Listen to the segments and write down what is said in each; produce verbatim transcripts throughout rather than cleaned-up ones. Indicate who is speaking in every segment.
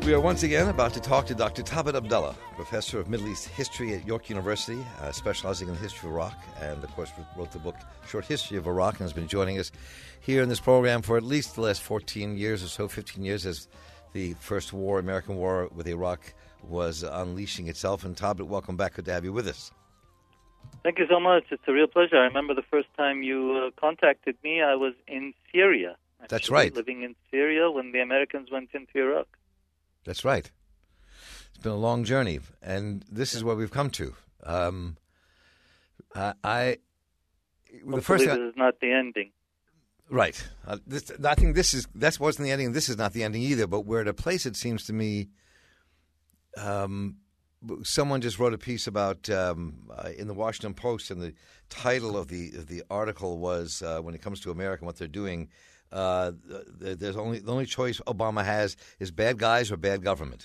Speaker 1: We are once again about to talk to Doctor Thabit Abdallah, professor of Middle East history at York University, uh, specializing in the history of Iraq, and, of course, wrote the book Short History of Iraq, and has been joining us here in this program for at least the last fourteen years or so, fifteen years, as the first war, American war with Iraq, was unleashing itself. And Thabit, welcome back. Good to have you with us.
Speaker 2: Thank you so much. It's a real pleasure. I remember the first time you uh, contacted me, I was in Syria. Actually,
Speaker 1: That's right.
Speaker 2: Living in Syria when the Americans went into Iraq.
Speaker 1: That's right. It's been a long journey, and this is where we've come to. Um, I, I
Speaker 2: Hopefully
Speaker 1: the first
Speaker 2: this is not the ending.
Speaker 1: Right. Uh, this, I think this is that wasn't the ending. This is not the ending either. But we're at a place, it seems to me. Um, someone just wrote a piece about um, uh, in the Washington Post, and the title of the of the article was uh, "When it comes to America and what they're doing." Uh, there's only the only choice Obama has is bad guys or bad government.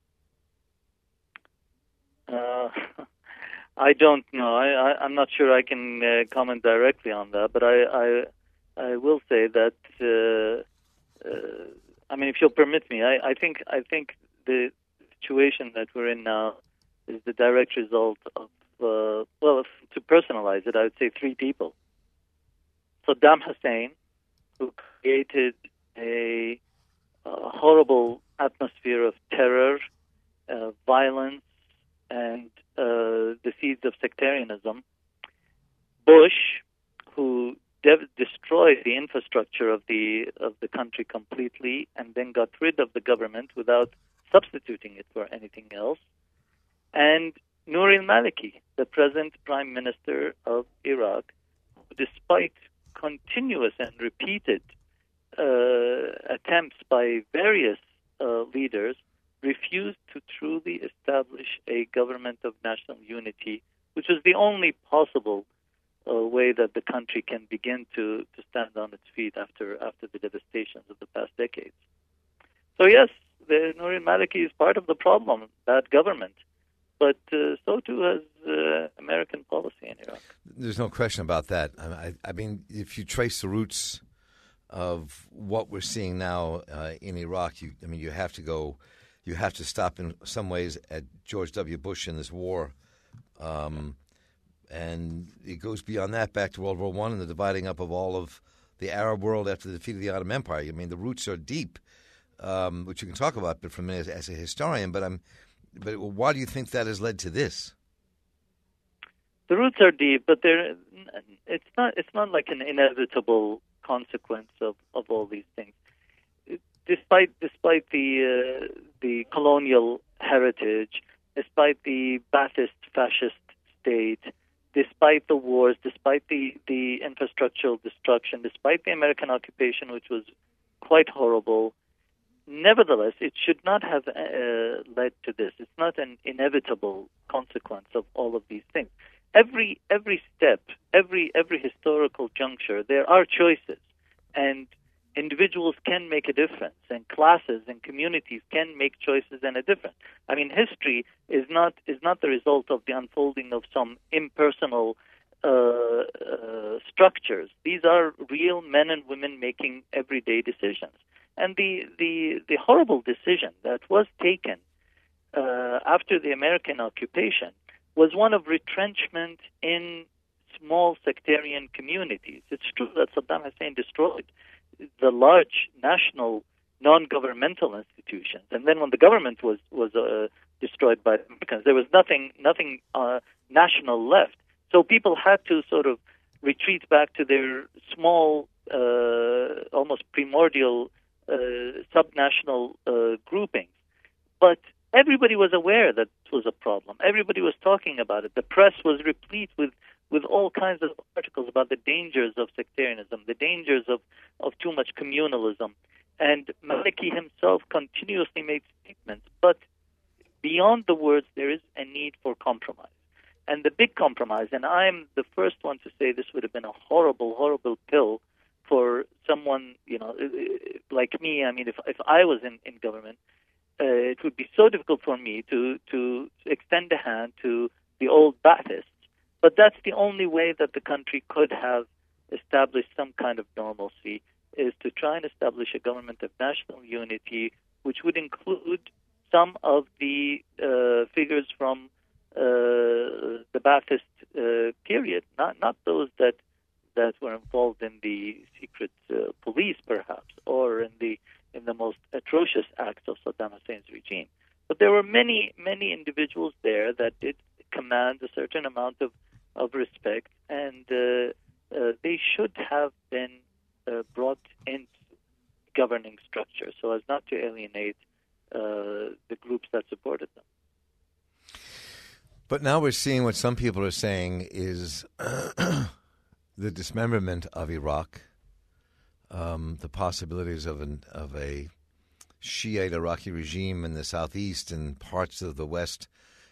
Speaker 2: Uh, I don't know. I, I, I'm not sure I can uh, comment directly on that, but I I, I will say that. Uh, uh, I mean, if you'll permit me, I, I think I think the situation that we're in now is the direct result of uh, well, if, to personalize it, I would say three people: Saddam Hussein, who created a, a horrible atmosphere of terror, uh, violence, and uh, the seeds of sectarianism. Bush, who dev- destroyed the infrastructure of the of the country completely, and then got rid of the government without substituting it for anything else. And Nouri al-Maliki, the present Prime Minister of Iraq, who, despite continuous and repeated uh, attempts by various uh, leaders, refused to truly establish a government of national unity, which is the only possible uh, way that the country can begin to, to stand on its feet after after the devastations of the past decades. So yes, the Nouri al-Maliki is part of the problem, bad government. But uh, so too has uh, American policy in Iraq.
Speaker 1: There's no question about that. I, I mean, if you trace the roots of what we're seeing now uh, in Iraq, you, I mean, you have to go, you have to stop in some ways at George W. Bush in this war, um, and it goes beyond that back to World War One and the dividing up of all of the Arab world after the defeat of the Ottoman Empire. I mean, the roots are deep, um, which you can talk about, but for me as, as a historian, but I'm. But why do you think that has led to this?
Speaker 2: The roots are deep, but they're, it's not it's not like an inevitable consequence of, of all these things. Despite despite the uh, the colonial heritage, despite the Ba'athist fascist state, despite the wars, despite the, the infrastructural destruction, despite the American occupation, which was quite horrible, nevertheless, it should not have uh, led to this. It's not an inevitable consequence of all of these things. Every every step, every every historical juncture, there are choices, and individuals can make a difference, and classes and communities can make choices and a difference. I mean, history is not is not the result of the unfolding of some impersonal uh, uh, structures. These are real men and women making everyday decisions. And the, the, the horrible decision that was taken uh, after the American occupation was one of retrenchment in small sectarian communities. It's true that Saddam Hussein destroyed the large national non-governmental institutions, and then when the government was was uh, destroyed by the Americans, there was nothing nothing uh, national left. So people had to sort of retreat back to their small, uh, almost primordial Uh, subnational uh, groupings. But everybody was aware that it was a problem. Everybody was talking about it. The press was replete with, with all kinds of articles about the dangers of sectarianism, the dangers of, of too much communalism. And Maliki himself continuously made statements. But beyond the words, there is a need for compromise. And the big compromise, and I'm the first one to say this would have been a horrible, horrible pill for someone, you know, like me. I mean, if if I was in, in government, uh, it would be so difficult for me to, to extend a hand to the old Baathists. But that's the only way that the country could have established some kind of normalcy, is to try and establish a government of national unity, which would include some of the uh, figures from uh, the Ba'athist uh, period, not not those that that were involved in the secret uh, police, perhaps, or in the in the most atrocious acts of Saddam Hussein's regime. But there were many, many individuals there that did command a certain amount of, of respect, and uh, uh, they should have been uh, brought into governing structure so as not to alienate uh, the groups that supported them.
Speaker 1: But now we're seeing what some people are saying is the dismemberment of Iraq, um, the possibilities of an of a Shiite Iraqi regime in the southeast and parts of the west,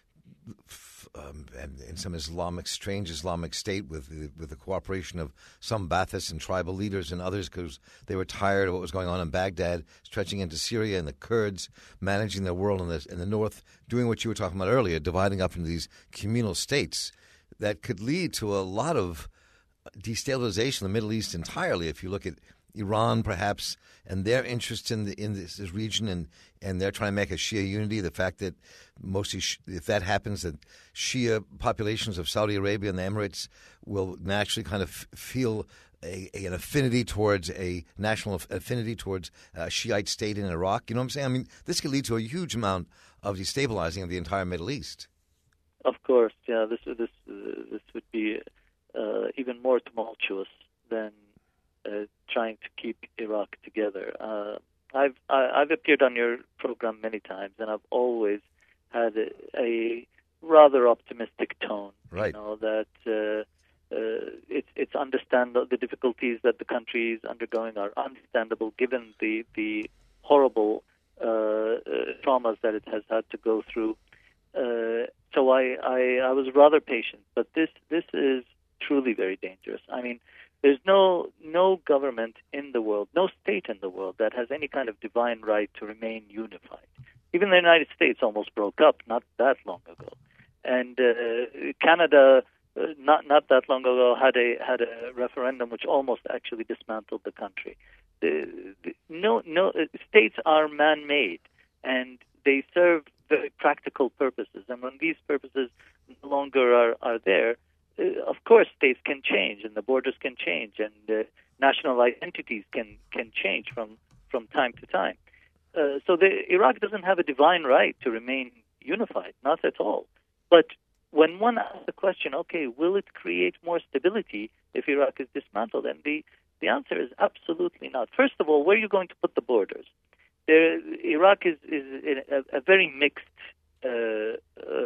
Speaker 1: um, and in some Islamic, strange Islamic state with the, with the cooperation of some Ba'athists and tribal leaders and others because they were tired of what was going on in Baghdad, stretching into Syria, and the Kurds managing their world in the, in the north, doing what you were talking about earlier, dividing up into these communal states that could lead to a lot of destabilization of the Middle East entirely. If you look at Iran, perhaps, and their interest in the, in this, this region, and, and they're trying to make a Shia unity. The fact that mostly, if that happens, that Shia populations of Saudi Arabia and the Emirates will naturally kind of feel a, a, an affinity towards a national affinity towards a Shiite state in Iraq. You know what I'm saying? I mean, this could lead to a huge amount of destabilizing of the entire Middle East.
Speaker 2: Of course, yeah. This this uh, this would be uh, even more tumultuous than Uh, trying to keep Iraq together. Uh, I've I, I've appeared on your program many times, and I've always had a, a rather optimistic tone.
Speaker 1: Right.
Speaker 2: You know that uh, uh, it's it's understandable. The difficulties that the country is undergoing are understandable, given the the horrible uh, uh, traumas that it has had to go through. Uh, so I, I I was rather patient, but this this is truly very dangerous. I mean, there's no no government in the world, no state in the world that has any kind of divine right to remain unified. Even the United States almost broke up not that long ago, and uh, Canada uh, not not that long ago had a had a referendum which almost actually dismantled the country. The, the, no no states are man-made, and they serve very practical purposes. And when these purposes no longer are are there, Uh, of course, states can change, and the borders can change, and uh, national identities can, can change from, from time to time. Uh, so the, Iraq doesn't have a divine right to remain unified, not at all. But when one asks the question, okay, will it create more stability if Iraq is dismantled? And the, the answer is absolutely not. First of all, where are you going to put the borders? There, Iraq is, is a, a very mixed uh, uh,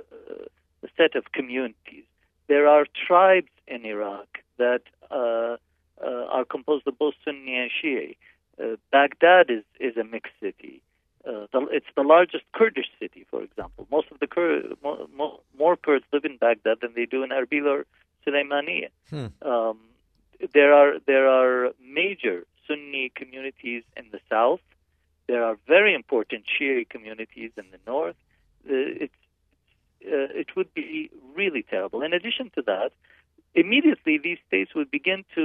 Speaker 2: set of communities. There are tribes in Iraq that uh, uh, are composed of both Sunni and Shia. Uh, Baghdad is, is a mixed city. Uh, the, it's the largest Kurdish city, for example. Most of the Kur- more, more, more Kurds live in Baghdad than they do in Erbil or Sulaymaniyah. Hmm. Um, there are there are major Sunni communities in the south. There are very important Shia communities in the north. Uh, it's Uh, it would be really terrible. In addition to that, immediately these states would begin to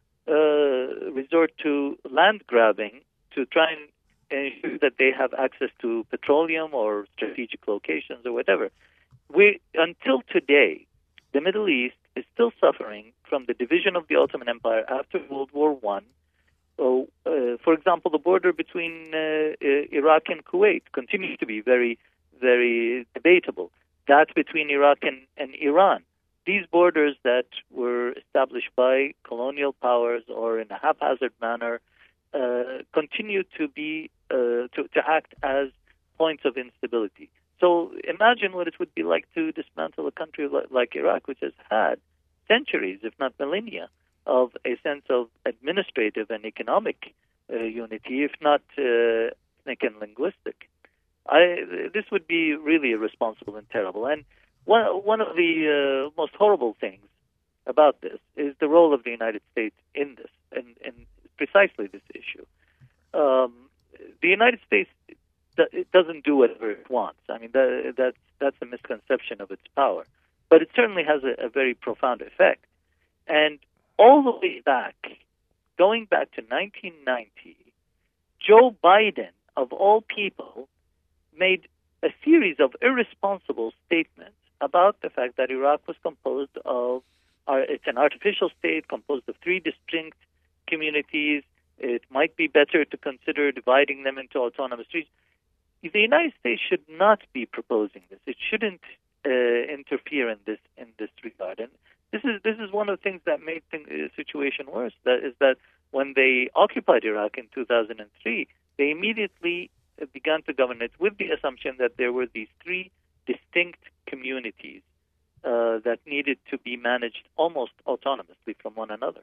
Speaker 2: uh, resort to land grabbing to try and ensure that they have access to petroleum or strategic locations or whatever. We, until today, the Middle East is still suffering from the division of the Ottoman Empire after World War One. So, uh, for example, the border between uh, Iraq and Kuwait continues to be very, very debatable. That's between Iraq and, and Iran. These borders that were established by colonial powers or in a haphazard manner uh, continue to be uh, to, to act as points of instability. So imagine what it would be like to dismantle a country like, like Iraq, which has had centuries, if not millennia, of a sense of administrative and economic uh, unity, if not uh, ethnic and linguistic. I, this would be really irresponsible and terrible. And one, one of the uh, most horrible things about this is the role of the United States in this, and, and precisely this issue. Um, the United States it doesn't do whatever it wants. I mean, that, that's, that's a misconception of its power. But it certainly has a, a very profound effect. And all the way back, going back to nineteen ninety, Joe Biden, of all people, made a series of irresponsible statements about the fact that Iraq was composed of, uh, it's an artificial state composed of three distinct communities. It might be better to consider dividing them into autonomous regions. The United States should not be proposing this. It shouldn't uh, interfere in this in this regard. And this is this is one of the things that made the uh, situation worse. That is that when they occupied Iraq in two thousand three, they immediately began to govern it with the assumption that there were these three distinct communities uh, that needed to be managed almost autonomously from one another.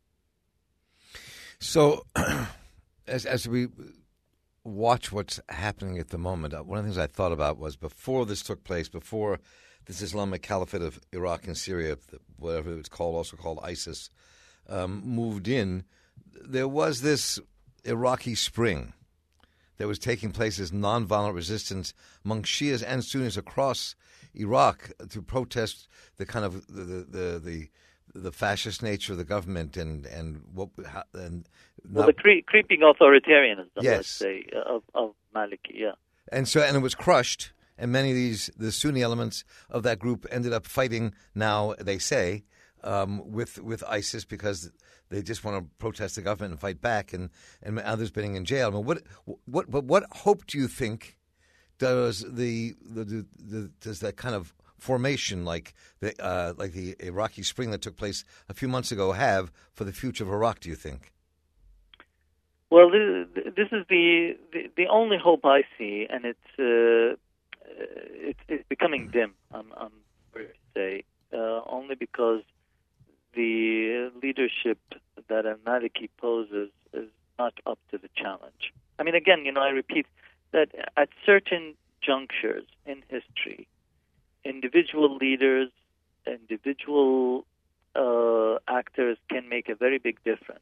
Speaker 1: So, as as we watch what's happening at the moment, uh, one of the things I thought about was before this took place, before this Islamic Caliphate of Iraq and Syria, whatever it's called, also called ISIS, um, moved in, there was this Iraqi Spring that was taking place as nonviolent resistance among Shias and Sunnis across Iraq to protest the kind of the the the, the fascist nature of the government and and what and
Speaker 2: well, the cre- creeping authoritarianism,
Speaker 1: yes.
Speaker 2: let's say, of, of Maliki, yeah.
Speaker 1: And so and it was crushed, and many of these the Sunni elements of that group ended up fighting. Now they say um, with with ISIS because they just want to protest the government and fight back, and, and others being in jail. I mean, what what what what hope do you think does the, the, the, the does that kind of formation like the uh, like the Iraqi Spring that took place a few months ago have for the future of Iraq? Do you think?
Speaker 2: Well, this is the the, the only hope I see, and it's uh, it's, it's becoming dim. I'm, I'm sorry to say, uh, only because the leadership that al-Maliki poses is not up to the challenge. I mean, again, you know, I repeat that at certain junctures in history, individual leaders, individual uh, actors can make a very big difference.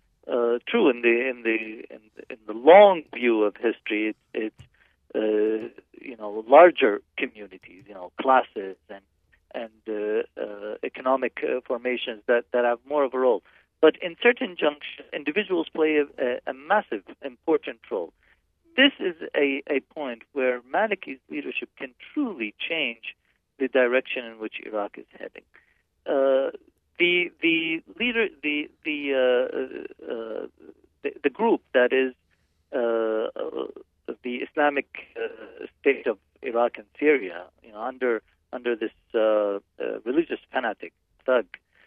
Speaker 2: Uh, true, in the in the in the, in the long view of history, it's, it's uh, you know larger communities, you know, classes and and uh, uh, economic uh, formations that, that have more of a role. But in certain junctions, individuals play a, a, a massive, important role. This is a, a point where Maliki's leadership can truly change the direction in which Iraq is heading. Uh, the the leader, the the uh, uh, the, the group that is uh, uh, the Islamic uh, State of Iraq and Syria, you know, under under this uh, uh, religious fanatic thug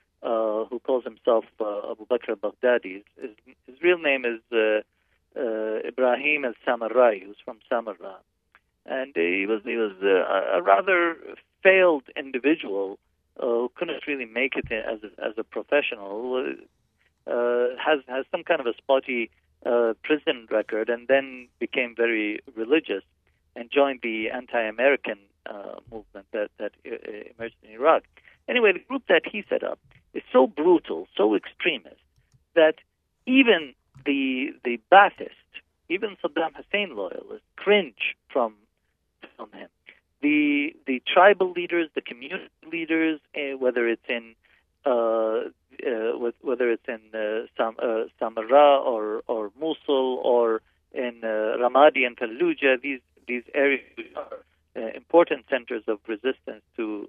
Speaker 2: uh, who calls himself uh, Abu Bakr al-Baghdadi. His, his real name is uh, uh, Ibrahim al-Samarrai, who's from Samarra, and uh, he was he was uh, a rather failed individual uh, who couldn't really make it as a, as a professional. Uh, has has some kind of a spotty uh, prison record, and then became very religious and joined the anti-American uh, movement that that uh, emerged in Iraq. Anyway, the group that he set up is so brutal, so extremist, that even the the Ba'athist, even Saddam Hussein loyalists, cringe from from him. The the tribal leaders, the community leaders, uh, whether it's in uh, uh, whether it's in uh, Sam, uh, Samarra or or Mosul or in uh, Ramadi and Fallujah, these these areas are uh, important centers of resistance to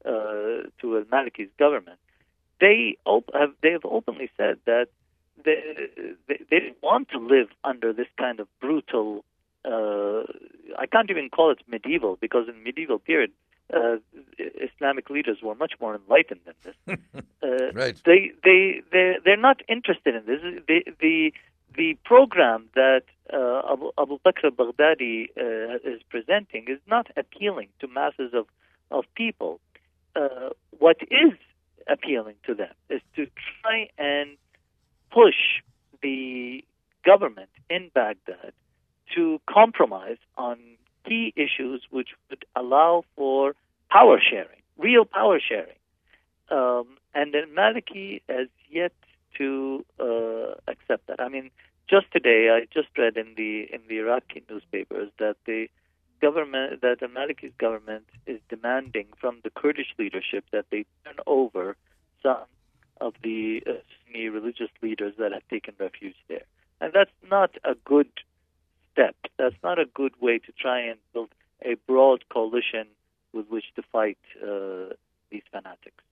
Speaker 2: uh, to al-Maliki's government. They op- have they have openly said that they, they they want to live under this kind of brutal. Uh, I can't even call it medieval, because in the medieval period, uh, Islamic leaders were much more enlightened than this. Uh,
Speaker 1: right.
Speaker 2: They they they they're not interested in this. The the the program that uh, Abu, Abu Bakr al-Baghdadi uh, is presenting is not appealing to masses of of people. Uh, what is appealing to them is to try and push the government in Baghdad to compromise on key issues which would allow for power sharing, real power sharing. Um, and then Maliki has yet to uh, accept that. I mean, just today, I just read in the in the Iraqi newspapers that the government, that the Maliki's government is demanding from the Kurdish leadership that they turn over some of the uh, Sunni religious leaders that have taken refuge there. And that's not a good step. That's not a good way to try and build a broad coalition with which to fight uh, these fanatics.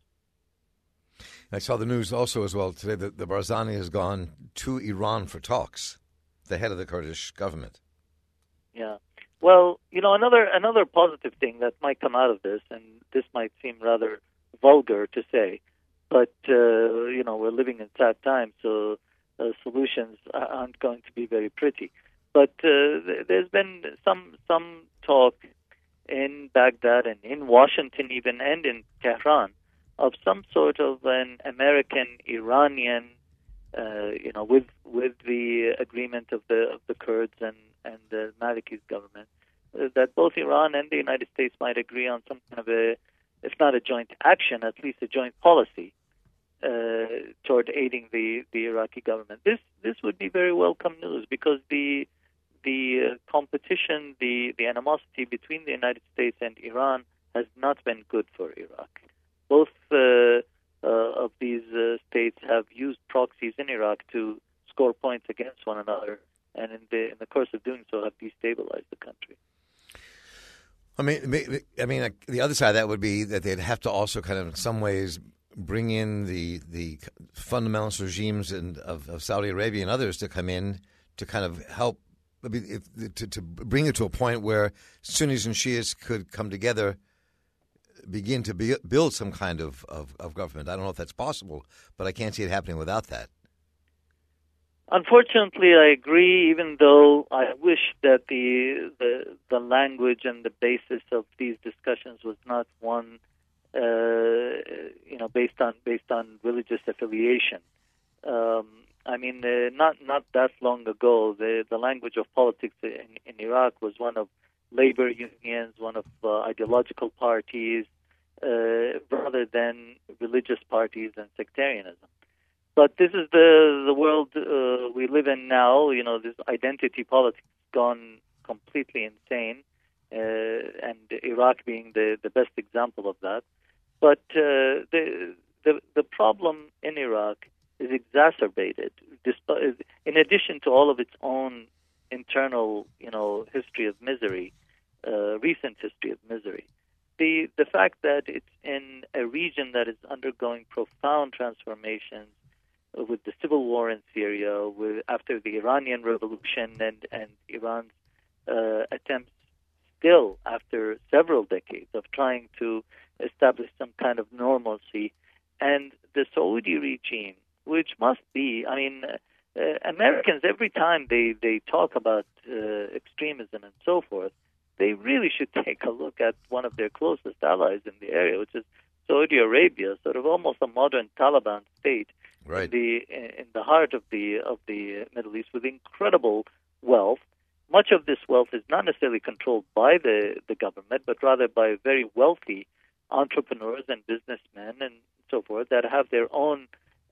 Speaker 1: I saw the news also as well today that the Barzani has gone to Iran for talks, the head of the Kurdish government.
Speaker 2: Yeah. Well, you know, another another positive thing that might come out of this, and this might seem rather vulgar to say, but, uh, you know, we're living in sad times, so uh, solutions aren't going to be very pretty. But uh, there's been some some talk in Baghdad and in Washington even, and in Tehran, of some sort of an American-Iranian, uh, you know, with with the agreement of the of the Kurds and and the Maliki's government, uh, that both Iran and the United States might agree on some kind of a, if not a joint action, at least a joint policy uh, toward aiding the, the Iraqi government. This this would be very welcome news, because the the uh, competition, the, the animosity between the United States and Iran has not been good for Iraq. Both uh, uh, of these uh, states have used proxies in Iraq to score points against one another, and in the in the course of doing so have destabilized the country.
Speaker 1: I mean, I mean, the other side of that would be that they'd have to also kind of, in some ways, bring in the the fundamentalist regimes in, of, of Saudi Arabia and others to come in to kind of help, if, to, to bring it to a point where Sunnis and Shias could come together, begin to be, build some kind of, of, of government. I don't know if that's possible, but I can't see it happening without that.
Speaker 2: Unfortunately, I agree, even though I wish that the, the the language and the basis of these discussions was not one, uh, you know, based on based on religious affiliation. Um, I mean, uh, not not that long ago, the the language of politics in, in Iraq was one of labor unions, one of uh, ideological parties, uh, rather than religious parties and sectarianism. But this is the the world uh, we live in now. You know, this identity politics has gone completely insane, uh, and Iraq being the, the best example of that. But uh, the, the the problem in Iraq is exacerbated, despite, in addition to all of its own internal, you know, history of misery, uh, recent history of misery. The the fact that it's in a region that is undergoing profound transformations, with the civil war in Syria, with after the Iranian Revolution, and and Iran's uh, attempts, still after several decades of trying to establish some kind of normalcy, and the Saudi regime, which must be, I mean, uh, Americans, every time they they talk about uh, extremism and so forth, they really should take a look at one of their closest allies in the area, which is Saudi Arabia, sort of almost a modern Taliban state.
Speaker 1: Right.
Speaker 2: In the in the heart of the of the Middle East, with incredible wealth. Much of this wealth is not necessarily controlled by the, the government, but rather by very wealthy entrepreneurs and businessmen and so forth that have their own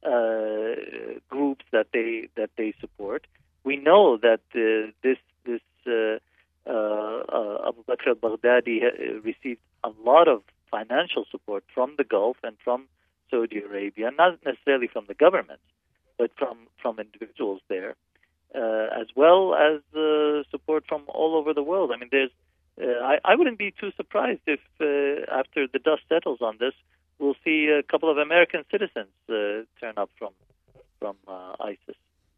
Speaker 2: uh, groups that they that they support. We know that uh, this this uh, uh, uh, Abu Bakr al-Baghdadi received a lot of financial support from the Gulf and from Saudi Arabia, not necessarily from the government, but from, from individuals there, uh, as well as uh, support from all over the world. I mean, there's, uh, I, I wouldn't be too surprised if uh, after the dust settles on this, we'll see a couple of American citizens uh, turn up from from uh, ISIS.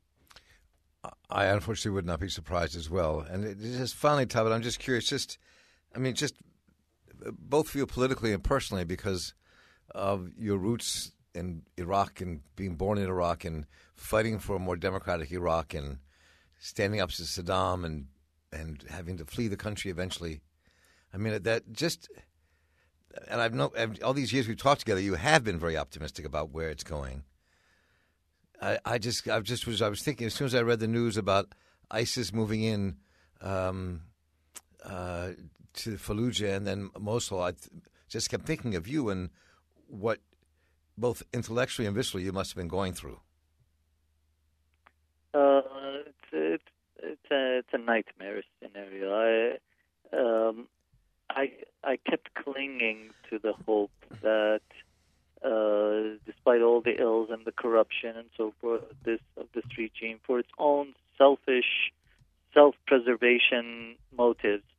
Speaker 1: I unfortunately would not be surprised as well. And it just finally, Talbot, I'm just curious, just, I mean, just both for you politically and personally, because of your roots in Iraq and being born in Iraq and fighting for a more democratic Iraq and standing up to Saddam and and having to flee the country eventually. I mean, that just, and I've know all these years we've talked together, you have been very optimistic about where it's going. I, I just, I just was, I was thinking as soon as I read the news about ISIS moving in um, uh, to Fallujah and then Mosul, I th- just kept thinking of you and what both intellectually and viscerally you must have been going through.
Speaker 2: Uh, it's, it's it's a it's a nightmare scenario. I um I I kept clinging to the hope that uh, despite all the ills and the corruption and so forth of this of this regime, for its own selfish self-preservation motives,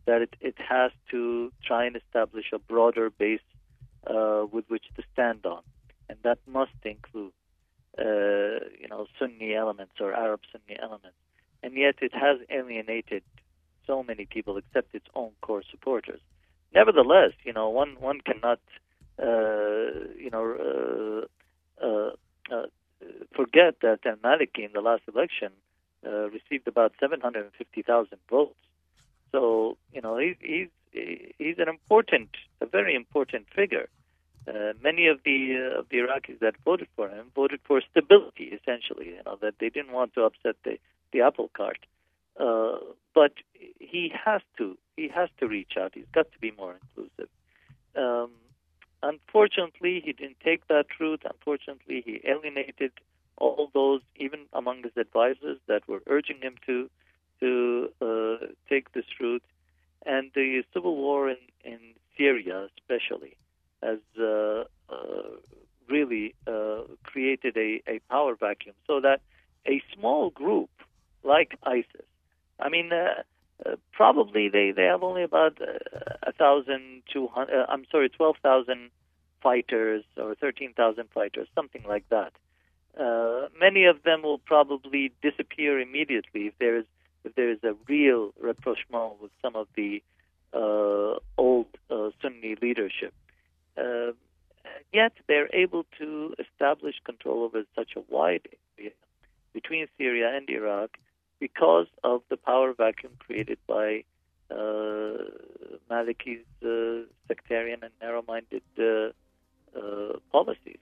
Speaker 2: that it, it has to try and establish a broader base uh, with which to stand on, and that must include, uh, you know, Sunni elements or Arab Sunni elements. And yet it has alienated so many people except its own core supporters. Nevertheless, you know, one one cannot, uh, you know, uh, uh, uh, forget that al-Maliki in the last election uh, received about seven hundred fifty thousand votes. So, you know, he, he's he's an important, a very important figure. Uh, many of the uh, of the Iraqis that voted for him voted for stability, essentially. You know, that they didn't want to upset the, the apple cart. Uh, but he has to he has to reach out. He's got to be more inclusive. Um, unfortunately, he didn't take that route. Unfortunately, he alienated all those, even among his advisors, that were urging him to to uh, take this route. And the civil war in, in Syria, especially, has uh, uh, really uh, created a, a power vacuum, so that a small group like ISIS, I mean, uh, uh, probably they, they have only about uh, a thousand two hundred. Uh, I'm sorry, twelve thousand fighters or thirteen thousand fighters, something like that. Uh, many of them will probably disappear immediately if there is if there is a real rapprochement with some of the uh, old uh, Sunni leadership. Uh, yet they're able to establish control over such a wide area between Syria and Iraq because of the power vacuum created by uh, Maliki's uh, sectarian and narrow-minded uh, uh, policies.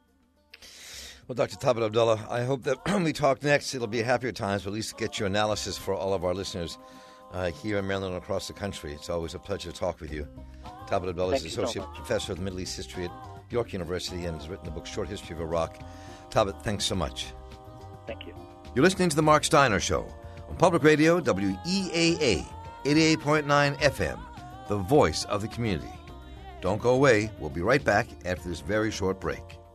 Speaker 1: Well, Doctor Thabit Abdullah, I hope that when we talk next, it'll be happier times, but at least get your analysis for all of our listeners uh, here in Maryland and across the country. It's always a pleasure to talk with you. Thabit Abdullah is Associate
Speaker 2: so
Speaker 1: Professor of Middle East History at York University and has written the book Short History of Iraq. Thabit, thanks so much.
Speaker 2: Thank you.
Speaker 1: You're listening to The Mark Steiner Show on Public Radio, W E A A, eighty-eight point nine F M, the voice of the community. Don't go away. We'll be right back after this very short break.